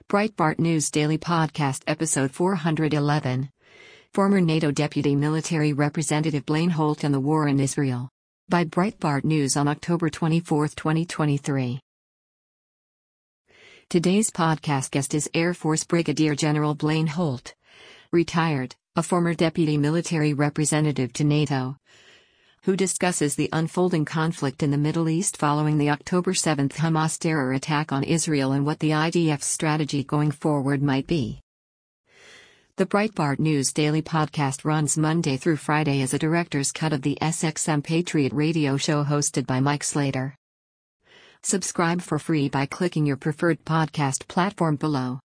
Breitbart News Daily Podcast Episode 411. Former NATO Deputy Military Representative Blaine Holt and the War in Israel. By Breitbart News on October 24, 2023. Today's podcast guest is Air Force Brigadier General Blaine Holt. Retired, a former Deputy Military Representative to NATO, who discusses the unfolding conflict in the Middle East following the October 7 Hamas terror attack on Israel and what the IDF's strategy going forward might be. The Breitbart News Daily Podcast runs Monday through Friday as a director's cut of the SXM Patriot radio show hosted by Mike Slater. Subscribe for free by clicking your preferred podcast platform below.